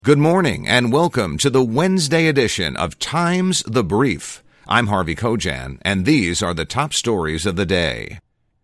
Good morning and welcome to the Wednesday edition of Times the Brief. I'm Harvey Kojan, and these are the top stories of the day.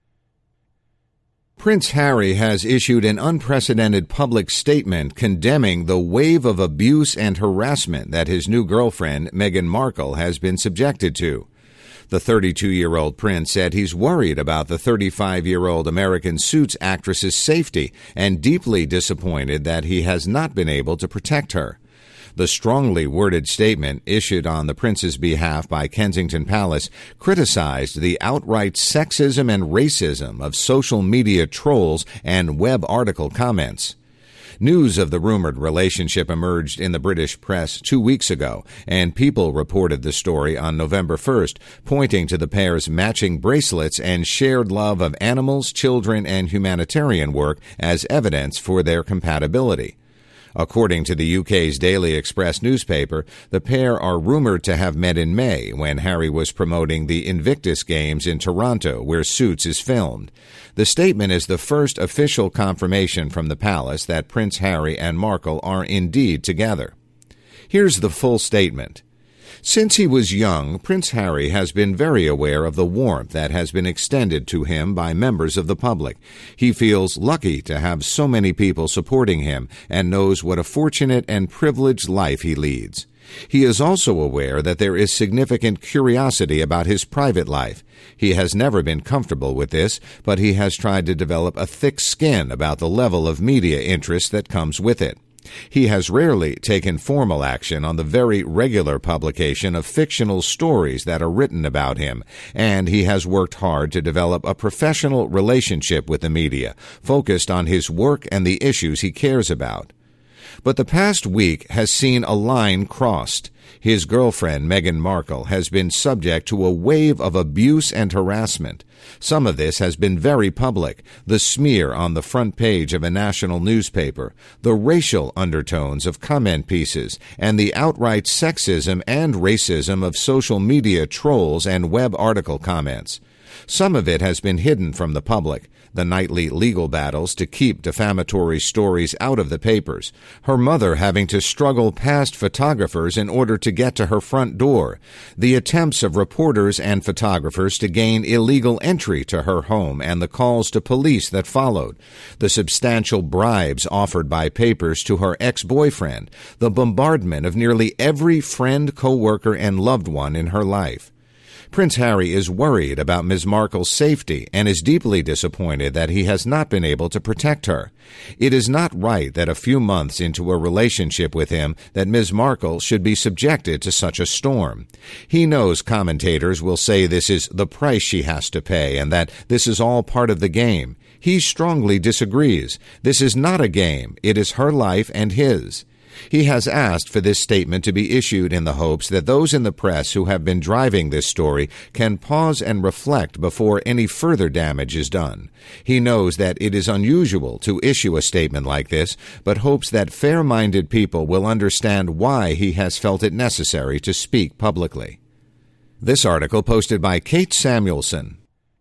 Prince Harry has issued an unprecedented public statement condemning the wave of abuse and harassment that his new girlfriend, Meghan Markle, has been subjected to. The 32-year-old prince said he's worried about the 35-year-old American Suits actress's safety and deeply disappointed that he has not been able to protect her. The strongly worded statement, issued on the prince's behalf by Kensington Palace, criticized the outright sexism and racism of social media trolls and web article comments. News of the rumored relationship emerged in the British press 2 weeks ago, and People reported the story on November 1st, pointing to the pair's matching bracelets and shared love of animals, children, and humanitarian work as evidence for their compatibility. According to the UK's Daily Express newspaper, the pair are rumored to have met in May when Harry was promoting the Invictus Games in Toronto, where Suits is filmed. The statement is the first official confirmation from the palace that Prince Harry and Markle are indeed together. Here's the full statement. Since he was young, Prince Harry has been very aware of the warmth that has been extended to him by members of the public. He feels lucky to have so many people supporting him and knows what a fortunate and privileged life he leads. He is also aware that there is significant curiosity about his private life. He has never been comfortable with this, but he has tried to develop a thick skin about the level of media interest that comes with it. He has rarely taken formal action on the very regular publication of fictional stories that are written about him, and he has worked hard to develop a professional relationship with the media, focused on his work and the issues he cares about. But the past week has seen a line crossed. His girlfriend, Meghan Markle, has been subject to a wave of abuse and harassment. Some of this has been very public: the smear on the front page of a national newspaper, the racial undertones of comment pieces, and the outright sexism and racism of social media trolls and web article comments. Some of it has been hidden from the public: the nightly legal battles to keep defamatory stories out of the papers, her mother having to struggle past photographers in order to get to her front door, the attempts of reporters and photographers to gain illegal entry to her home and the calls to police that followed, the substantial bribes offered by papers to her ex-boyfriend, the bombardment of nearly every friend, co-worker, and loved one in her life. Prince Harry is worried about Ms. Markle's safety and is deeply disappointed that he has not been able to protect her. It is not right that a few months into a relationship with him that Ms. Markle should be subjected to such a storm. He knows commentators will say this is the price she has to pay and that this is all part of the game. He strongly disagrees. This is not a game. It is her life and his. He has asked for this statement to be issued in the hopes that those in the press who have been driving this story can pause and reflect before any further damage is done. He knows that it is unusual to issue a statement like this, but hopes that fair-minded people will understand why he has felt it necessary to speak publicly. This article posted by Kate Samuelson.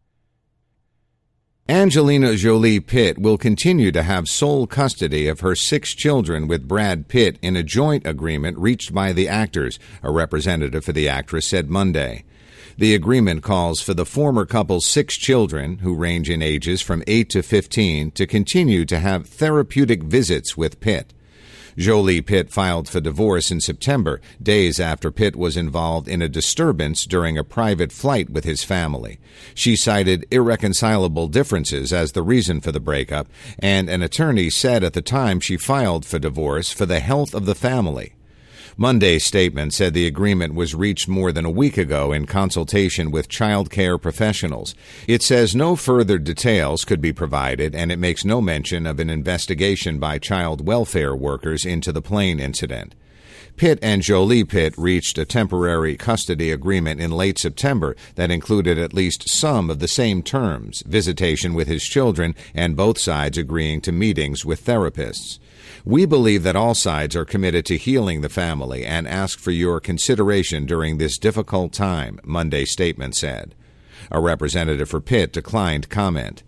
Angelina Jolie Pitt will continue to have sole custody of her 6 children with Brad Pitt in a joint agreement reached by the actors, a representative for the actress said Monday. The agreement calls for the former couple's 6 children, who range in ages from 8 to 15, to continue to have therapeutic visits with Pitt. Jolie Pitt filed for divorce in September, days after Pitt was involved in a disturbance during a private flight with his family. She cited irreconcilable differences as the reason for the breakup, and an attorney said at the time she filed for divorce for the health of the family. Monday's statement said the agreement was reached more than a week ago in consultation with child care professionals. It says no further details could be provided, and it makes no mention of an investigation by child welfare workers into the plane incident. Pitt and Jolie Pitt reached a temporary custody agreement in late September that included at least some of the same terms: visitation with his children, and both sides agreeing to meetings with therapists. We believe that all sides are committed to healing the family and ask for your consideration during this difficult time, Monday's statement said. A representative for Pitt declined comment.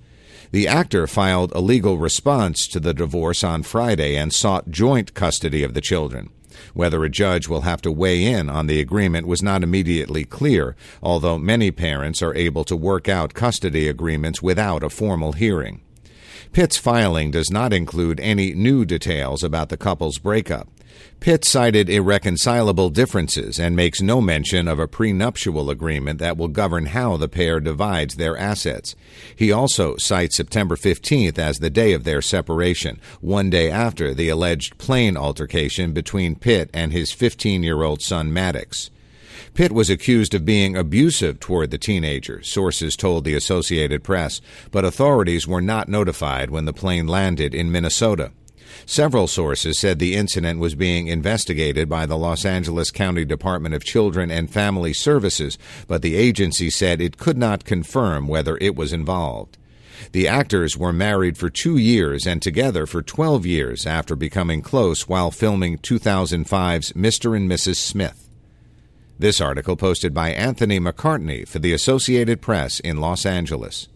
The actor filed a legal response to the divorce on Friday and sought joint custody of the children. Whether a judge will have to weigh in on the agreement was not immediately clear, although many parents are able to work out custody agreements without a formal hearing. Pitt's filing does not include any new details about the couple's breakup. Pitt cited irreconcilable differences and makes no mention of a prenuptial agreement that will govern how the pair divides their assets. He also cites September 15th as the day of their separation, one day after the alleged plane altercation between Pitt and his 15-year-old son Maddox. Pitt was accused of being abusive toward the teenager, sources told the Associated Press, but authorities were not notified when the plane landed in Minnesota. Several sources said the incident was being investigated by the Los Angeles County Department of Children and Family Services, but the agency said it could not confirm whether it was involved. The actors were married for 2 years and together for 12 years after becoming close while filming 2005's Mr. and Mrs. Smith. This article posted by Anthony McCartney for the Associated Press in Los Angeles.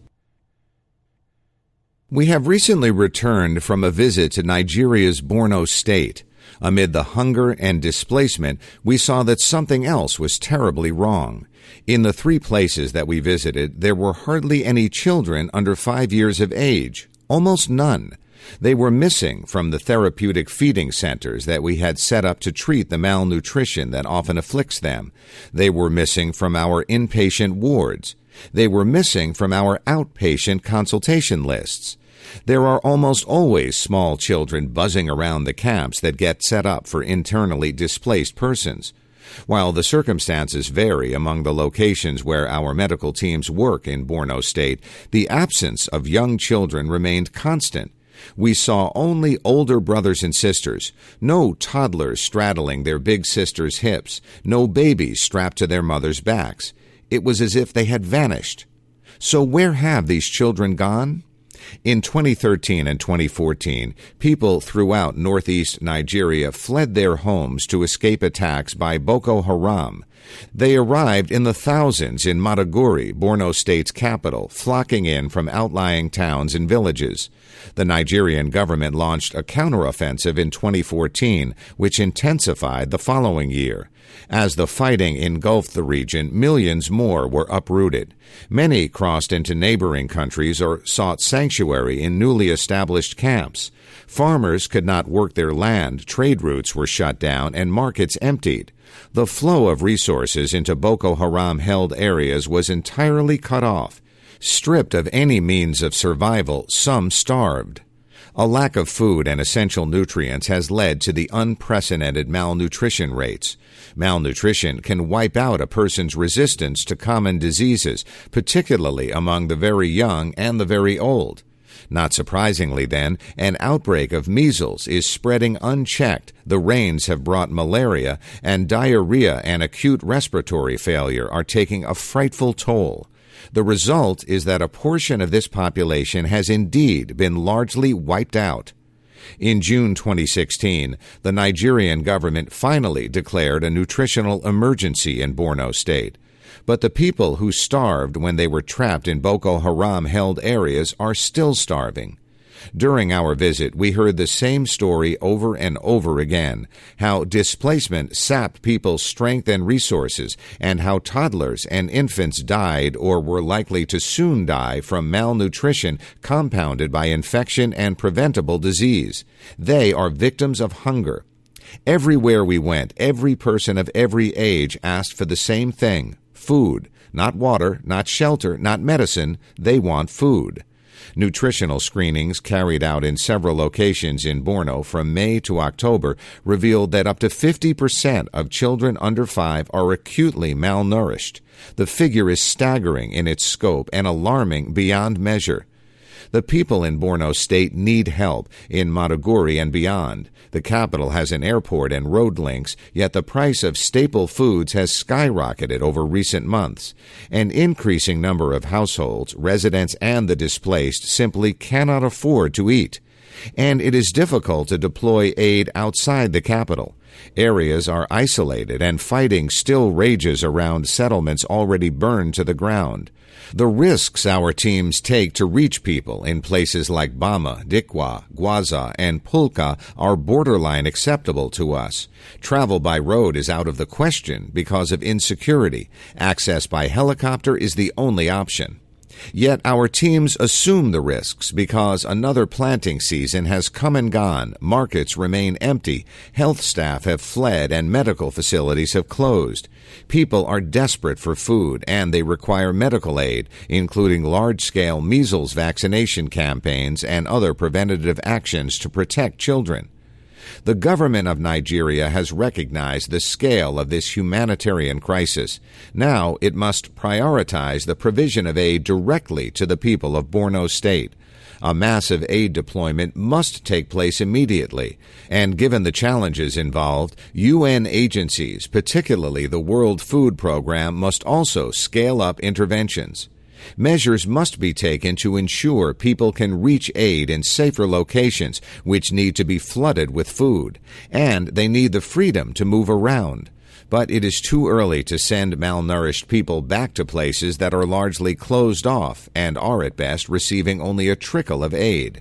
We have recently returned from a visit to Nigeria's Borno state. Amid the hunger and displacement, we saw that something else was terribly wrong. In the 3 places that we visited, there were hardly any children under 5 years of age, almost none. They were missing from the therapeutic feeding centers that we had set up to treat the malnutrition that often afflicts them. They were missing from our inpatient wards. They were missing from our outpatient consultation lists. There are almost always small children buzzing around the camps that get set up for internally displaced persons. While the circumstances vary among the locations where our medical teams work in Borno State, the absence of young children remained constant. We saw only older brothers and sisters, no toddlers straddling their big sisters' hips, no babies strapped to their mothers' backs. It was as if they had vanished. So where have these children gone? In 2013 and 2014, people throughout northeast Nigeria fled their homes to escape attacks by Boko Haram. They arrived in the thousands in Maiduguri, Borno State's capital, flocking in from outlying towns and villages. The Nigerian government launched a counteroffensive in 2014, which intensified the following year. As the fighting engulfed the region, millions more were uprooted. Many crossed into neighboring countries or sought sanctuary in newly established camps. Farmers could not work their land, trade routes were shut down, and markets emptied. The flow of resources into Boko Haram-held areas was entirely cut off. Stripped of any means of survival, some starved. A lack of food and essential nutrients has led to the unprecedented malnutrition rates. Malnutrition can wipe out a person's resistance to common diseases, particularly among the very young and the very old. Not surprisingly, then, an outbreak of measles is spreading unchecked. The rains have brought malaria, and diarrhea and acute respiratory failure are taking a frightful toll. The result is that a portion of this population has indeed been largely wiped out. In June 2016, the Nigerian government finally declared a nutritional emergency in Borno State. But the people who starved when they were trapped in Boko Haram-held areas are still starving. During our visit, we heard the same story over and over again, how displacement sapped people's strength and resources, and how toddlers and infants died or were likely to soon die from malnutrition compounded by infection and preventable disease. They are victims of hunger. Everywhere we went, every person of every age asked for the same thing: food. Not water, not shelter, not medicine. They want food. Nutritional screenings carried out in several locations in Borno from May to October revealed that up to 50% of children under 5 are acutely malnourished. The figure is staggering in its scope and alarming beyond measure. The people in Borno State need help in Maiduguri and beyond. The capital has an airport and road links, yet the price of staple foods has skyrocketed over recent months. An increasing number of households, residents, and the displaced simply cannot afford to eat. And it is difficult to deploy aid outside the capital. Areas are isolated and fighting still rages around settlements already burned to the ground. The risks our teams take to reach people in places like Bama, Dikwa, Gwaza, and Pulka are borderline acceptable to us. Travel by road is out of the question because of insecurity. Access by helicopter is the only option. Yet our teams assume the risks because another planting season has come and gone, markets remain empty, health staff have fled, and medical facilities have closed. People are desperate for food, and they require medical aid, including large-scale measles vaccination campaigns and other preventative actions to protect children. The government of Nigeria has recognized the scale of this humanitarian crisis. Now it must prioritize the provision of aid directly to the people of Borno State. A massive aid deployment must take place immediately, and given the challenges involved, UN agencies, particularly the World Food Program, must also scale up interventions. Measures must be taken to ensure people can reach aid in safer locations which need to be flooded with food, and they need the freedom to move around. But it is too early to send malnourished people back to places that are largely closed off and are at best receiving only a trickle of aid.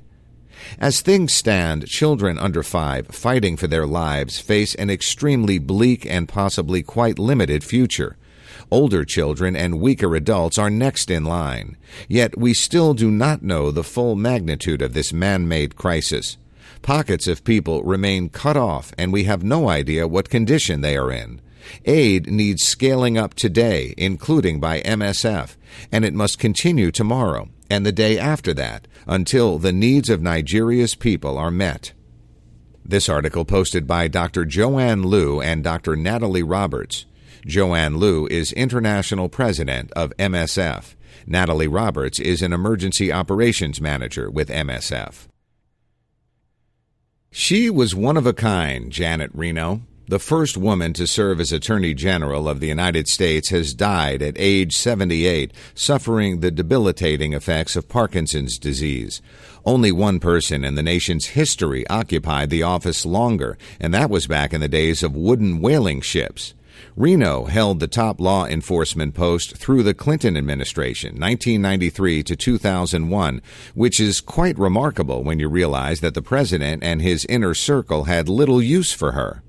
As things stand, children under 5 fighting for their lives face an extremely bleak and possibly quite limited future. Older children and weaker adults are next in line. Yet we still do not know the full magnitude of this man-made crisis. Pockets of people remain cut off, and we have no idea what condition they are in. Aid needs scaling up today, including by MSF, and it must continue tomorrow and the day after that until the needs of Nigeria's people are met. This article posted by Dr. Joanne Liu and Dr. Natalie Roberts. Joanne Liu is International President of MSF. Natalie Roberts is an Emergency Operations Manager with MSF. She was one of a kind, Janet Reno. The first woman to serve as Attorney General of the United States has died at age 78, suffering the debilitating effects of Parkinson's disease. Only one person in the nation's history occupied the office longer, and that was back in the days of wooden whaling ships. Reno held the top law enforcement post through the Clinton administration, 1993 to 2001, which is quite remarkable when you realize that the president and his inner circle had little use for her.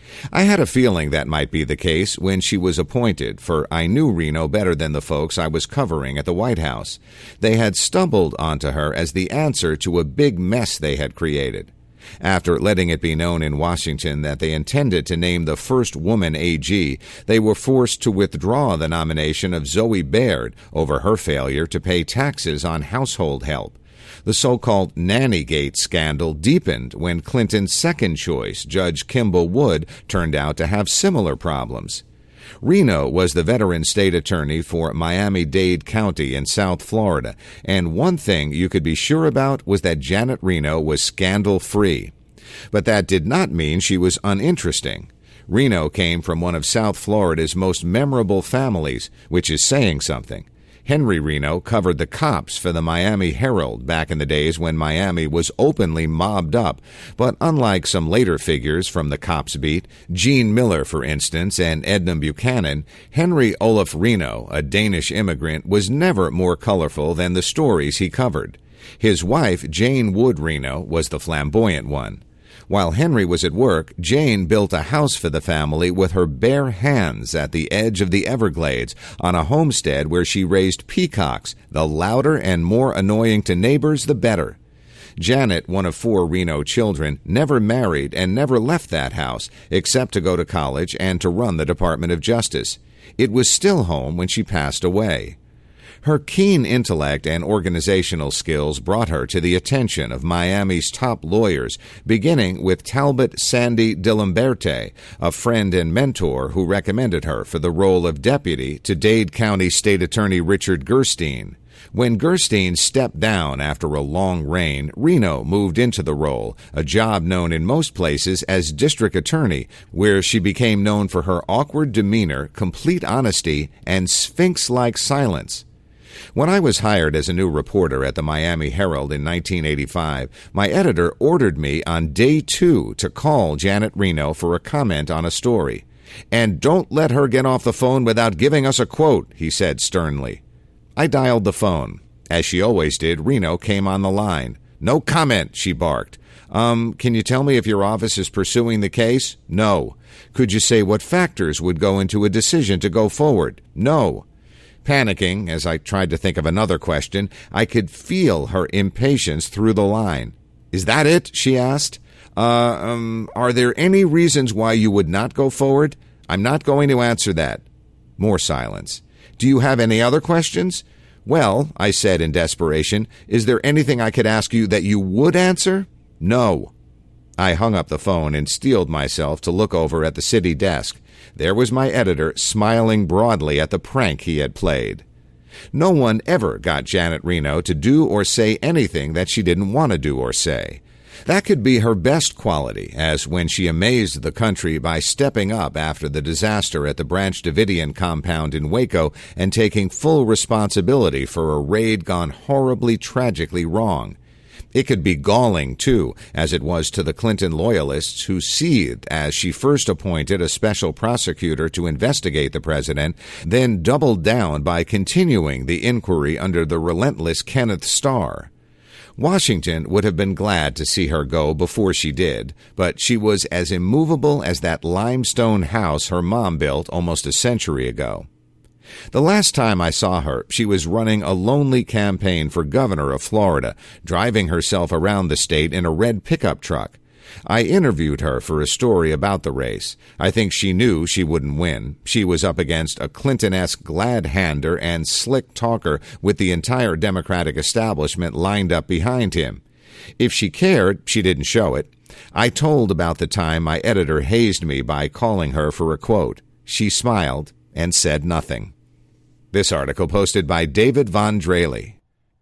I had a feeling that might be the case when she was appointed, for I knew Reno better than the folks I was covering at the White House. They had stumbled onto her as the answer to a big mess they had created. After letting it be known in Washington that they intended to name the first woman AG, they were forced to withdraw the nomination of Zoe Baird over her failure to pay taxes on household help. The so-called Nannygate scandal deepened when Clinton's second choice, Judge Kimball Wood, turned out to have similar problems. Reno was the veteran state attorney for Miami-Dade County in South Florida, and one thing you could be sure about was that Janet Reno was scandal-free. But that did not mean she was uninteresting. Reno came from one of South Florida's most memorable families, which is saying something. Henry Reno covered the cops for the Miami Herald back in the days when Miami was openly mobbed up, but unlike some later figures from the cops beat, Gene Miller, for instance, and Edna Buchanan, Henry Olaf Reno, a Danish immigrant, was never more colorful than the stories he covered. His wife, Jane Wood Reno, was the flamboyant one. While Henry was at work, Jane built a house for the family with her bare hands at the edge of the Everglades on a homestead where she raised peacocks. The louder and more annoying to neighbors, the better. Janet, one of 4 Reno children, never married and never left that house except to go to college and to run the Department of Justice. It was still home when she passed away. Her keen intellect and organizational skills brought her to the attention of Miami's top lawyers, beginning with Talbot Sandy Dilimberte, a friend and mentor who recommended her for the role of deputy to Dade County State Attorney Richard Gerstein. When Gerstein stepped down after a long reign, Reno moved into the role, a job known in most places as district attorney, where she became known for her awkward demeanor, complete honesty, and sphinx-like silence. When I was hired as a new reporter at the Miami Herald in 1985, my editor ordered me on day 2 to call Janet Reno for a comment on a story. "And don't let her get off the phone without giving us a quote," he said sternly. I dialed the phone. As she always did, Reno came on the line. "No comment," she barked. Can you tell me if your office is pursuing the case?" "No." "Could you say what factors would go into a decision to go forward?" "No." Panicking, as I tried to think of another question, I could feel her impatience through the line. "Is that it?" she asked. Are there any reasons why you would not go forward?" "I'm not going to answer that." More silence. "Do you have any other questions?" "Well," I said in desperation, "is there anything I could ask you that you would answer?" "No." I hung up the phone and steeled myself to look over at the city desk. There was my editor smiling broadly at the prank he had played. No one ever got Janet Reno to do or say anything that she didn't want to do or say. That could be her best quality, as when she amazed the country by stepping up after the disaster at the Branch Davidian compound in Waco and taking full responsibility for a raid gone horribly, tragically wrong. It could be galling, too, as it was to the Clinton loyalists who seethed as she first appointed a special prosecutor to investigate the president, then doubled down by continuing the inquiry under the relentless Kenneth Starr. Washington would have been glad to see her go before she did, but she was as immovable as that limestone house her mom built almost a century ago. The last time I saw her, she was running a lonely campaign for governor of Florida, driving herself around the state in a red pickup truck. I interviewed her for a story about the race. I think she knew she wouldn't win. She was up against a Clinton-esque glad-hander and slick talker with the entire Democratic establishment lined up behind him. If she cared, she didn't show it. I told about the time my editor hazed me by calling her for a quote. She smiled and said nothing. This article posted by David Von Draley.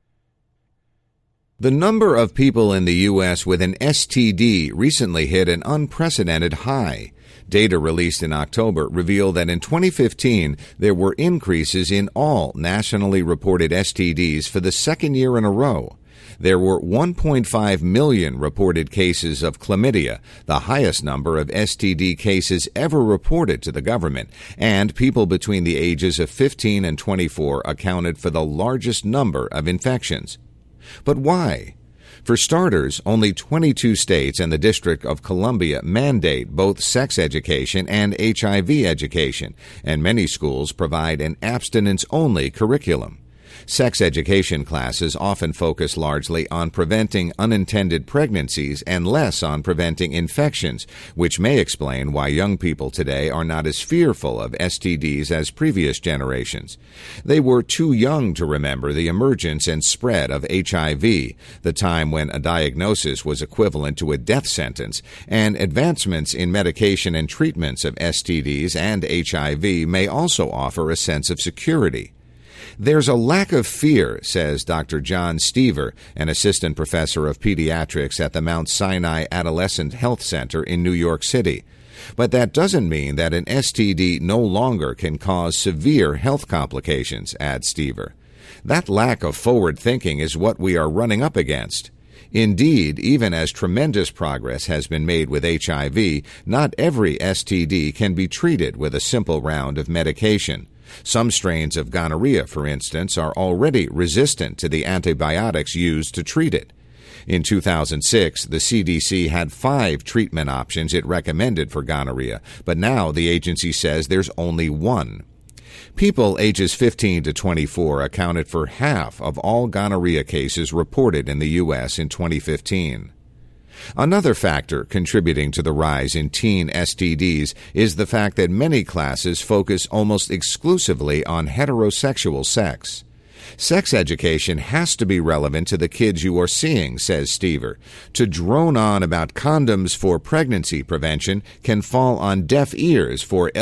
The number of people in the U.S. with an STD recently hit an unprecedented high. Data released in October revealed that in 2015, there were increases in all nationally reported STDs for the second year in a row. There were 1.5 million reported cases of chlamydia, the highest number of STD cases ever reported to the government, and people between the ages of 15 and 24 accounted for the largest number of infections. But why? For starters, only 22 states and the District of Columbia mandate both sex education and HIV education, and many schools provide an abstinence-only curriculum. Sex education classes often focus largely on preventing unintended pregnancies and less on preventing infections, which may explain why young people today are not as fearful of STDs as previous generations. They were too young to remember the emergence and spread of HIV, the time when a diagnosis was equivalent to a death sentence, and advancements in medication and treatments of STDs and HIV may also offer a sense of security. There's a lack of fear, says Dr. John Stever, an assistant professor of pediatrics at the Mount Sinai Adolescent Health Center in New York City. But that doesn't mean that an STD no longer can cause severe health complications, adds Stever. That lack of forward thinking is what we are running up against. Indeed, even as tremendous progress has been made with HIV, not every STD can be treated with a simple round of medication. Some strains of gonorrhea, for instance, are already resistant to the antibiotics used to treat it. In 2006, the CDC had 5 treatment options it recommended for gonorrhea, but now the agency says there's only 1. People ages 15 to 24 accounted for half of all gonorrhea cases reported in the U.S. in 2015. Another factor contributing to the rise in teen STDs is the fact that many classes focus almost exclusively on heterosexual sex. Sex education has to be relevant to the kids you are seeing, says Stever. To drone on about condoms for pregnancy prevention can fall on deaf ears for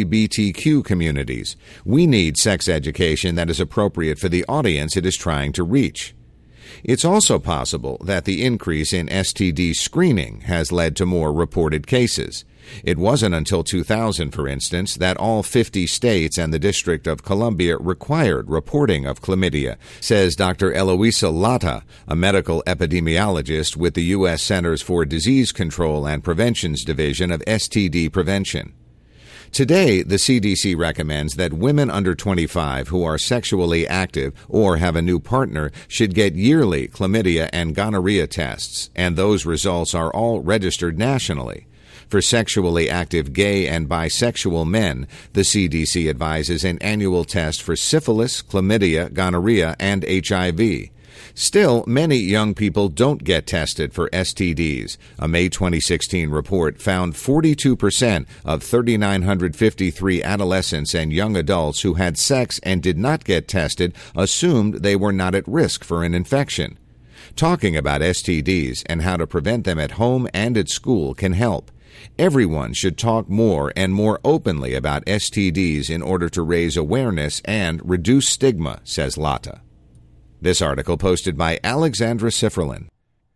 LGBTQ communities. We need sex education that is appropriate for the audience it is trying to reach. It's also possible that the increase in STD screening has led to more reported cases. It wasn't until 2000, for instance, that all 50 states and the District of Columbia required reporting of chlamydia, says Dr. Eloisa Lata, a medical epidemiologist with the U.S. Centers for Disease Control and Prevention's Division of STD Prevention. Today, the CDC recommends that women under 25 who are sexually active or have a new partner should get yearly chlamydia and gonorrhea tests, and those results are all registered nationally. For sexually active gay and bisexual men, the CDC advises an annual test for syphilis, chlamydia, gonorrhea, and HIV. Still, many young people don't get tested for STDs. A May 2016 report found 42% of 3,953 adolescents and young adults who had sex and did not get tested assumed they were not at risk for an infection. Talking about STDs and how to prevent them at home and at school can help. Everyone should talk more and more openly about STDs in order to raise awareness and reduce stigma, says Lata. This article posted by Alexandra Sifferlin.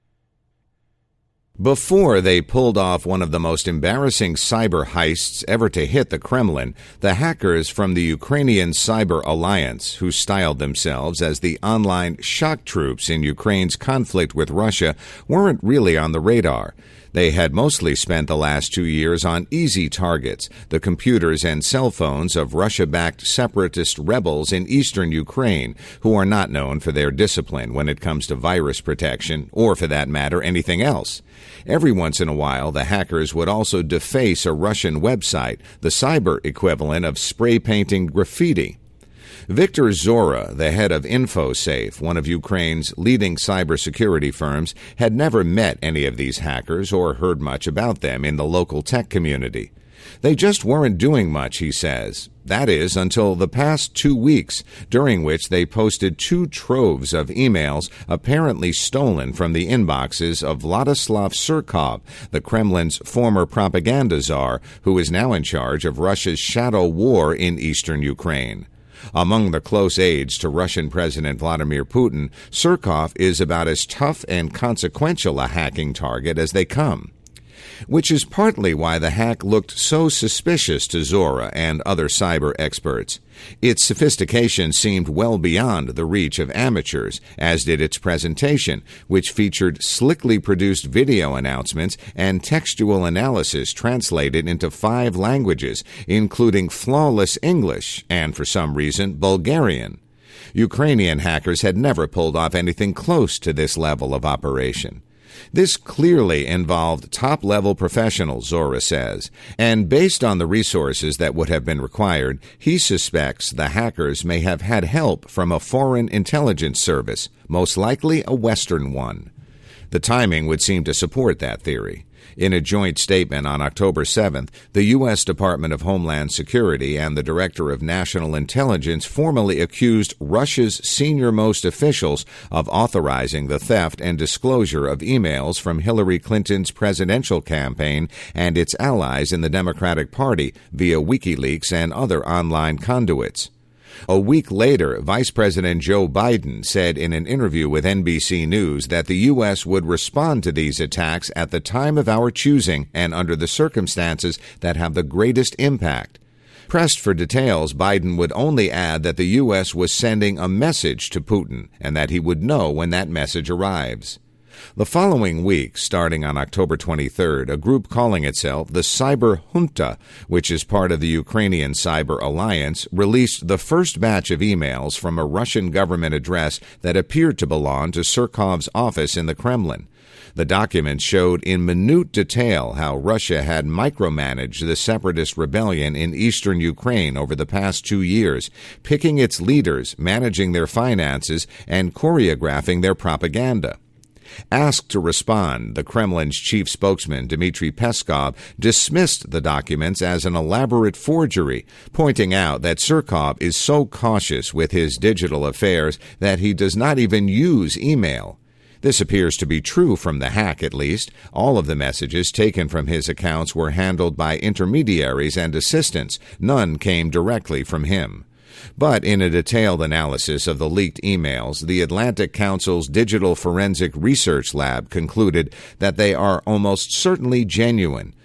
Before they pulled off one of the most embarrassing cyber heists ever to hit the Kremlin, the hackers from the Ukrainian Cyber Alliance, who styled themselves as the online shock troops in Ukraine's conflict with Russia, weren't really on the radar. They had mostly spent the last 2 years on easy targets, the computers and cell phones of Russia-backed separatist rebels in eastern Ukraine, who are not known for their discipline when it comes to virus protection, or for that matter, anything else. Every once in a while, the hackers would also deface a Russian website, the cyber equivalent of spray-painting graffiti. Viktor Zora, the head of InfoSafe, one of Ukraine's leading cybersecurity firms, had never met any of these hackers or heard much about them in the local tech community. They just weren't doing much, he says. That is, until the past 2 weeks, during which they posted 2 troves of emails apparently stolen from the inboxes of Vladislav Surkov, the Kremlin's former propaganda czar, who is now in charge of Russia's shadow war in eastern Ukraine. Among the close aides to Russian President Vladimir Putin, Surkov is about as tough and consequential a hacking target as they come. Which is partly why the hack looked so suspicious to Zora and other cyber experts. Its sophistication seemed well beyond the reach of amateurs, as did its presentation, which featured slickly produced video announcements and textual analysis translated into 5 languages, including flawless English and, for some reason, Bulgarian. Ukrainian hackers had never pulled off anything close to this level of operation. This clearly involved top-level professionals, Zora says, and based on the resources that would have been required, he suspects the hackers may have had help from a foreign intelligence service, most likely a Western one. The timing would seem to support that theory. In a joint statement on October 7th, the U.S. Department of Homeland Security and the Director of National Intelligence formally accused Russia's senior-most officials of authorizing the theft and disclosure of emails from Hillary Clinton's presidential campaign and its allies in the Democratic Party via WikiLeaks and other online conduits. A week later, Vice President Joe Biden said in an interview with NBC News that the U.S. would respond to these attacks at the time of our choosing and under the circumstances that have the greatest impact. Pressed for details, Biden would only add that the U.S. was sending a message to Putin and that he would know when that message arrives. The following week, starting on October 23rd, a group calling itself the Cyber Junta, which is part of the Ukrainian Cyber Alliance, released the first batch of emails from a Russian government address that appeared to belong to Surkov's office in the Kremlin. The documents showed in minute detail how Russia had micromanaged the separatist rebellion in eastern Ukraine over the past 2 years, picking its leaders, managing their finances, and choreographing their propaganda. Asked to respond, the Kremlin's chief spokesman, Dmitry Peskov, dismissed the documents as an elaborate forgery, pointing out that Surkov is so cautious with his digital affairs that he does not even use email. This appears to be true from the hack, at least. All of the messages taken from his accounts were handled by intermediaries and assistants. None came directly from him. But in a detailed analysis of the leaked emails, the Atlantic Council's Digital Forensic Research Lab concluded that they are almost certainly genuine,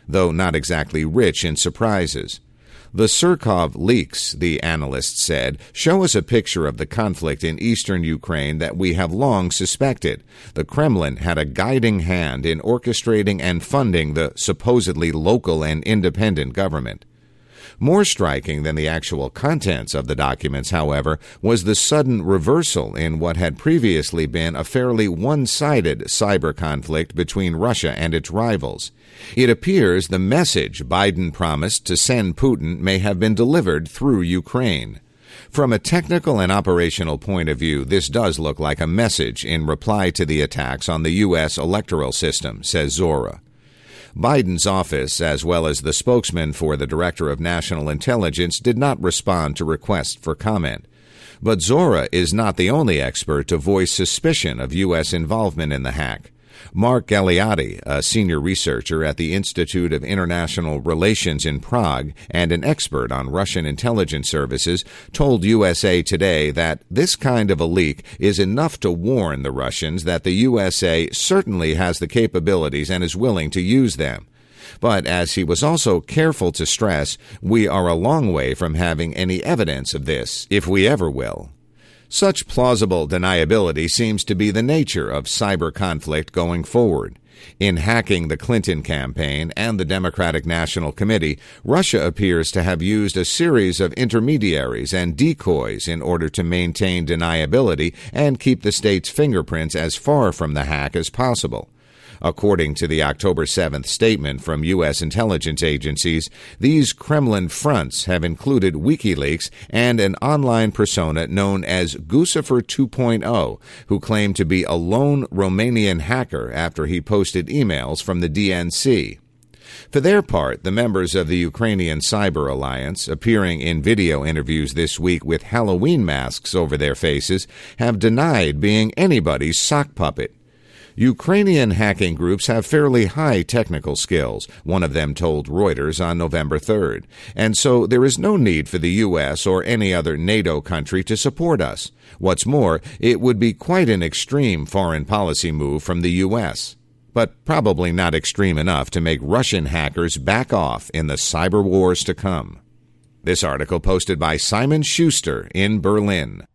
though not exactly rich in surprises. The Surkov leaks, the analyst said, show us a picture of the conflict in eastern Ukraine that we have long suspected. The Kremlin had a guiding hand in orchestrating and funding the supposedly local and independent government. More striking than the actual contents of the documents, however, was the sudden reversal in what had previously been a fairly one-sided cyber conflict between Russia and its rivals. It appears the message Biden promised to send Putin may have been delivered through Ukraine. From a technical and operational point of view, this does look like a message in reply to the attacks on the U.S. electoral system, says Zora. Biden's office, as well as the spokesman for the Director of National Intelligence, did not respond to requests for comment. But Zora is not the only expert to voice suspicion of U.S. involvement in the hack. Mark Galeotti, a senior researcher at the Institute of International Relations in Prague and an expert on Russian intelligence services, told USA Today that this kind of a leak is enough to warn the Russians that the USA certainly has the capabilities and is willing to use them. But as he was also careful to stress, we are a long way from having any evidence of this, if we ever will. Such plausible deniability seems to be the nature of cyber conflict going forward. In hacking the Clinton campaign and the Democratic National Committee, Russia appears to have used a series of intermediaries and decoys in order to maintain deniability and keep the state's fingerprints as far from the hack as possible. According to the October 7th statement from U.S. intelligence agencies, these Kremlin fronts have included WikiLeaks and an online persona known as Guccifer 2.0, who claimed to be a lone Romanian hacker after he posted emails from the DNC. For their part, the members of the Ukrainian Cyber Alliance, appearing in video interviews this week with Halloween masks over their faces, have denied being anybody's sock puppet. Ukrainian hacking groups have fairly high technical skills, one of them told Reuters on November 3rd, and so there is no need for the U.S. or any other NATO country to support us. What's more, it would be quite an extreme foreign policy move from the U.S., but probably not extreme enough to make Russian hackers back off in the cyber wars to come. This article posted by Simon Schuster in Berlin.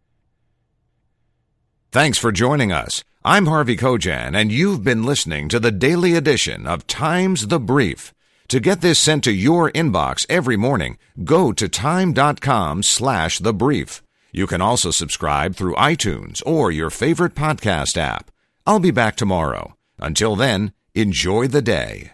Thanks for joining us. I'm Harvey Kojan, and you've been listening to the daily edition of Times The Brief. To get this sent to your inbox every morning, go to time.com/thebrief. You can also subscribe through iTunes or your favorite podcast app. I'll be back tomorrow. Until then, enjoy the day.